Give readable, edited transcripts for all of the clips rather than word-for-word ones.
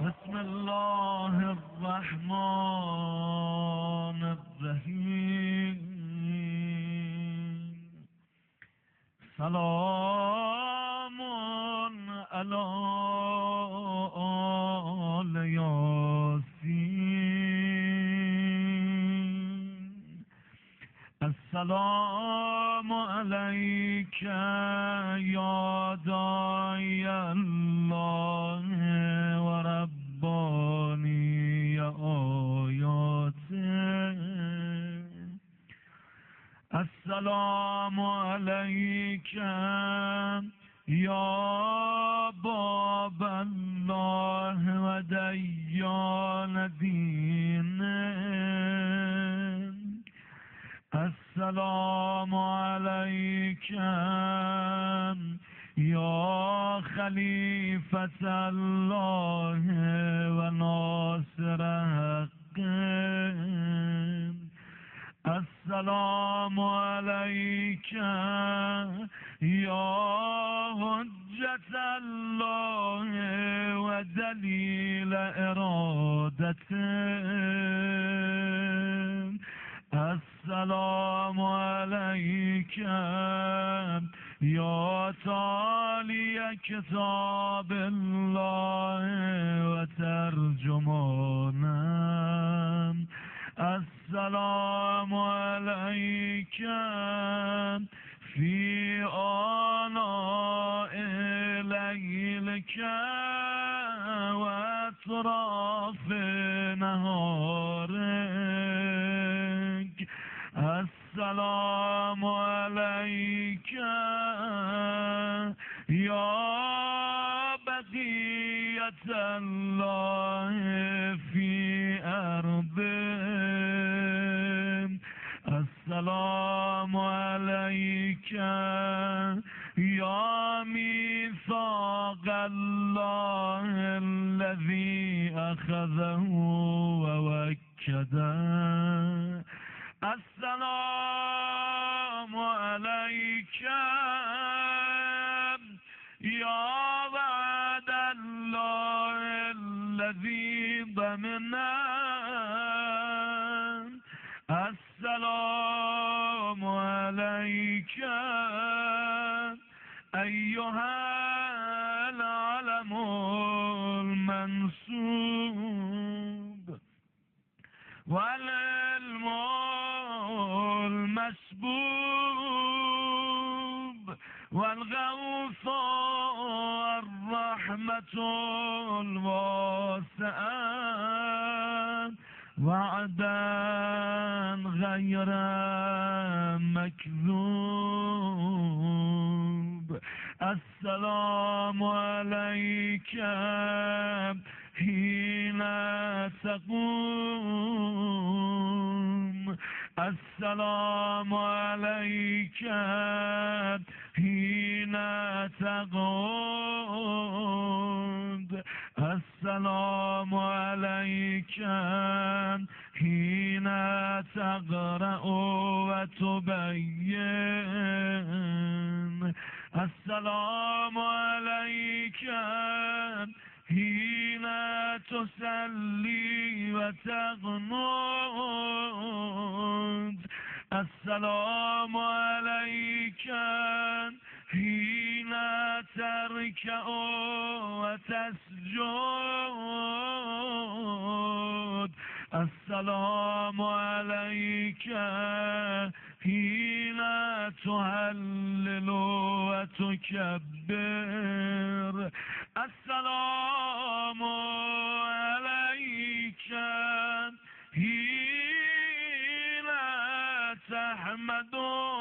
بسم الله الرحمن الرحیم. سلام علی آل یاسین. السلام علیک یا داعی الله و ربانی آیاته. السلام علیک یا باب الله و دیان دینه. السلام علیک یا خلیفة الله و ناصر حق. السلام علیک یا حجة الله و دلیل ارادته. السلام علیک یا تالی کتاب الله و ترجمانم. السلام علیک فی آناء لیلک و اطراف نهارک. السلام علیک یا بقیت الله فی ارضه. السلام علیک یا میثاق الله الذی اخذه و وکده. السلام علیک یا وعد الله الذی ضمنه. السلام علیک ایها العلم المنصوب والعلم المسبوب والغوث الرحمة الواسعة وعدا غير مكذوب. السلام عليك حين تقوم. السلام عليك حين تقعد. السلام عليك حين تقرأ وتبين. السلام عليك حين تسلي وتقنط. السلام عليك حين تركع وتسجد. السلام عليك حين تهلل وتكبر. السلام عليك حين تحمد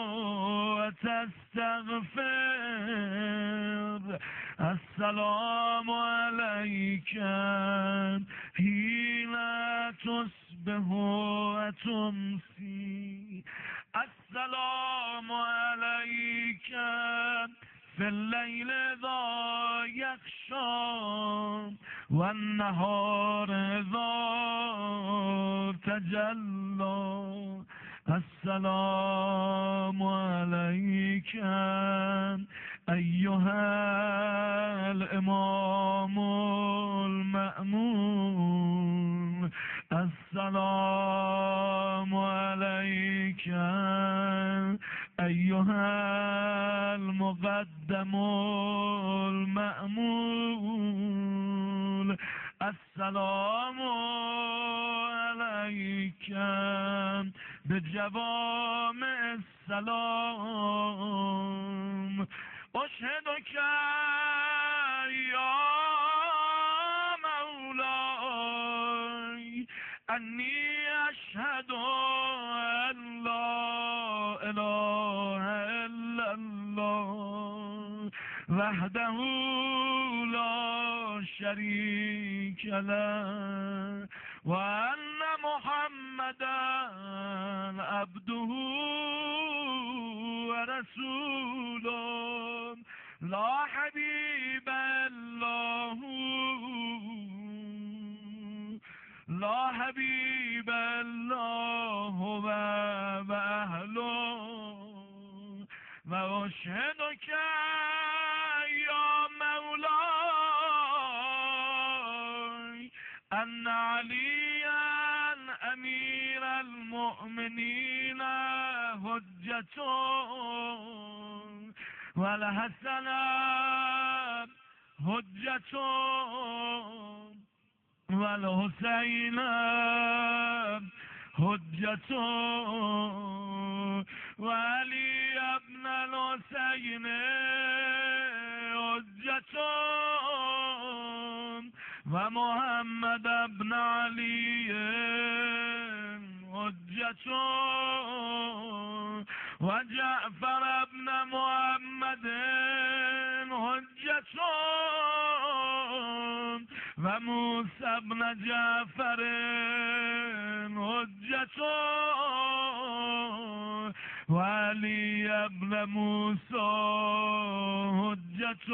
وتستغفر. السلام عليك حين تصبح وتمسي. السلام عليك في الليل إذا يغشى والنهار إذا تجلى. السلام عليك أيها الإمام المأمون السلام علیک بجوامع السلام اشهدک یا مولاي انی اشهد ان لا اله الا الله وحده لا شريك له وأن محمدا عبده ورسوله لا حبيب الله لا حبيب الله وأهله وأشهدك يا مولاي أن عليا أمير المؤمنين حجة والحسن حجة والحسين حجة وعلي ابن الحسين حجة ومحمد ابن علي حجة وجعفر ابن محمد حجة وموسى ابن جعفر حجة وعلي ابن موسى حجة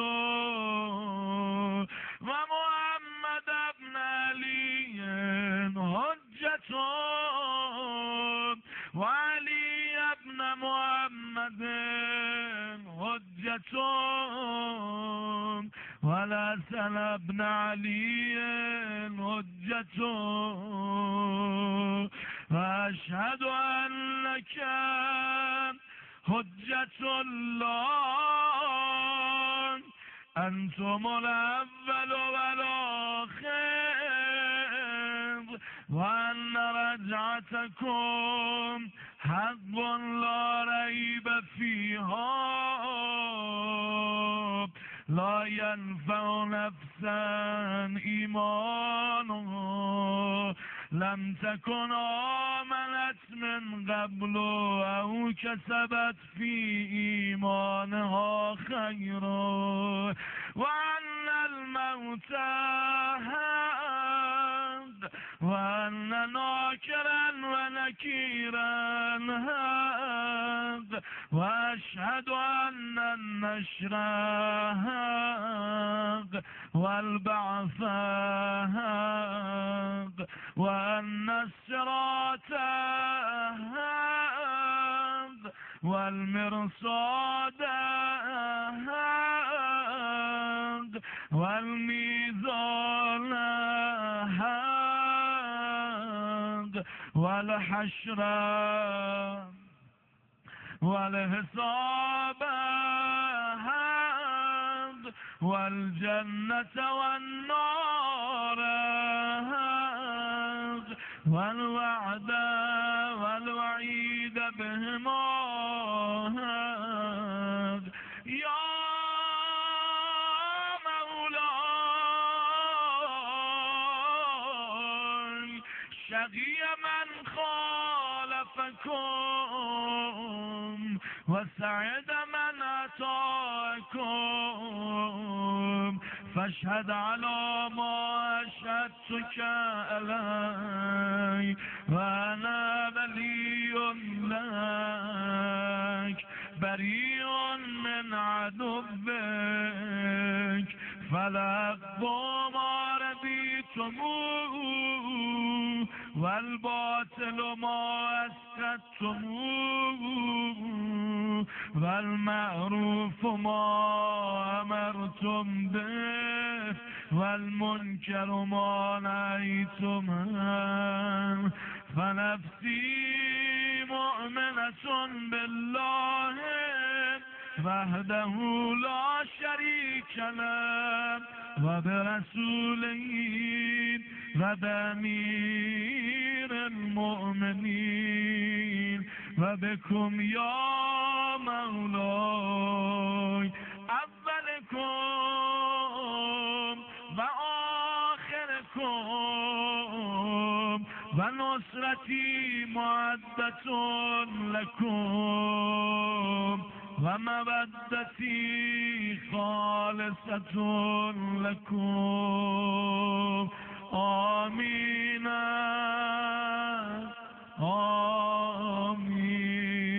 ومحمد ابن علي حجة وعلي ابن محمد حجة والحسن ابن علي حجة وأشهد أنك حجة الله أنتم الأول والآخر وأن رجعتكم حق لا ريب فيها لا ينفع نفسا إيمانها لم تكن آمنت من قبل أو كسبت في إيمانها خيرا وأن الموت حق وأن ناكرا ونكيرا حق وأشهد أن النشر حق والبعث حق وأن الصراط حق والمرصاد حق والميزان حق والحشر والحساب حق والجنة والنار حق والوعد والوعيد بهما حق يا مولاي شقي من خالفكم وسعد من أتاكم فاشهد على ما أشهدتك علي وأنا ولي لك بريء من عدوك فلقوا ما رضيتموه والباطل ما اسكتتموه والمعروف ما امرتم به والمنكر ما نهيتم عنه فنفسي مؤمنة بالله وحده لا شريك له وبرسوله وبأمير المؤمنين وبكم يا مولاي أولكم وآخركم ونصرتي معدة لكم ومودتي خالصة لكم آمين